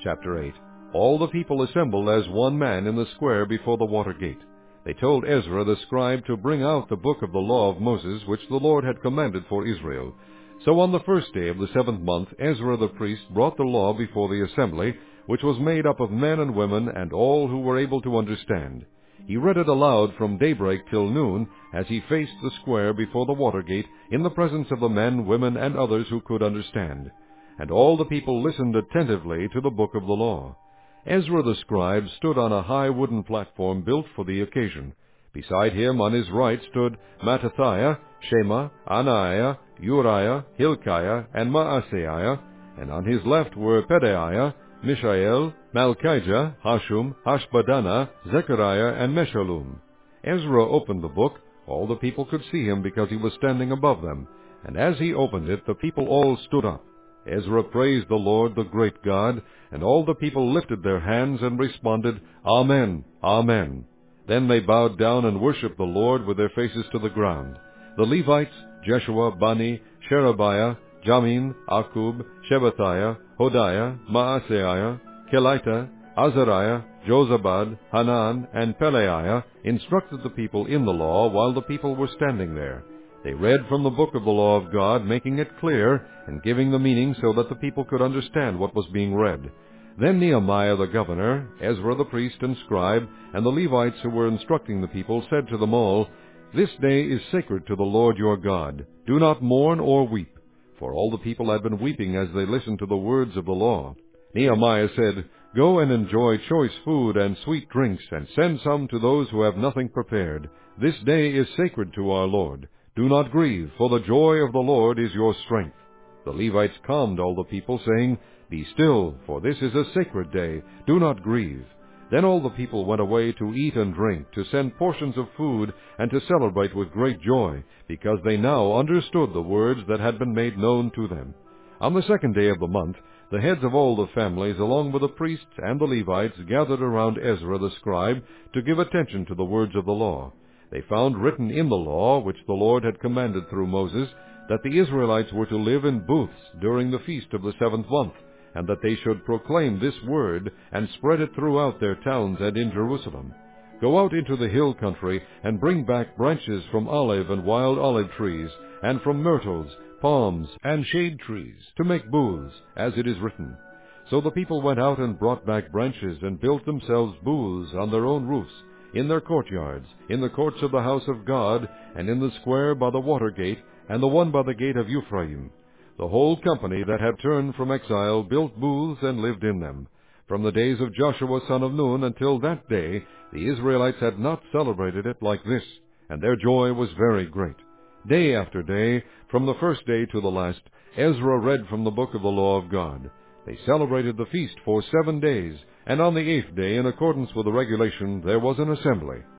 Chapter 8. All the people assembled as one man in the square before the water gate. They told Ezra the scribe to bring out the book of the law of Moses, which the Lord had commanded for Israel. So on the first day of the 7th month, Ezra the priest brought the law before the assembly, which was made up of men and women and all who were able to understand. He read it aloud from daybreak till noon, as he faced the square before the water gate, in the presence of the men, women, and others who could understand. And all the people listened attentively to the book of the law. Ezra the scribe stood on a high wooden platform built for the occasion. Beside him on his right stood Mattithiah, Shema, Anaiah, Uriah, Hilkiah, and Maaseiah, and on his left were Pedaiah, Mishael, Malchijah, Hashum, Hashbaddanah, Zechariah, and Meshullam. Ezra opened the book. All the people could see him because he was standing above them. And as he opened it, the people all stood up. Ezra praised the Lord, the great God, and all the people lifted their hands and responded, Amen, Amen. Then they bowed down and worshipped the Lord with their faces to the ground. The Levites, Jeshua, Bani, Sherebiah, Jamin, Akub, Shebathiah, Hodiah, Maaseiah, Kelita, Azariah, Jozabad, Hanan, and Peleiah instructed the people in the law while the people were standing there. They read from the book of the law of God, making it clear and giving the meaning so that the people could understand what was being read. Then Nehemiah the governor, Ezra the priest and scribe, and the Levites who were instructing the people said to them all, This day is sacred to the Lord your God. Do not mourn or weep. For all the people had been weeping as they listened to the words of the law. Nehemiah said, Go and enjoy choice food and sweet drinks, and send some to those who have nothing prepared. This day is sacred to our Lord. Do not grieve, for the joy of the Lord is your strength. The Levites calmed all the people, saying, Be still, for this is a sacred day. Do not grieve. Then all the people went away to eat and drink, to send portions of food, and to celebrate with great joy, because they now understood the words that had been made known to them. On the 2nd day of the month, the heads of all the families, along with the priests and the Levites, gathered around Ezra the scribe to give attention to the words of the law. They found written in the law, which the Lord had commanded through Moses, that the Israelites were to live in booths during the feast of the 7th month, and that they should proclaim this word and spread it throughout their towns and in Jerusalem. Go out into the hill country and bring back branches from olive and wild olive trees, and from myrtles, palms, and shade trees, to make booths, as it is written. So the people went out and brought back branches and built themselves booths on their own roofs, in their courtyards, in the courts of the house of God, and in the square by the water gate, and the one by the gate of Ephraim. The whole company that had turned from exile built booths and lived in them. From the days of Joshua son of Nun until that day, the Israelites had not celebrated it like this, and their joy was very great. Day after day, from the first day to the last, Ezra read from the book of the law of God. They celebrated the feast for 7 days, and on the 8th day, in accordance with the regulation, there was an assembly.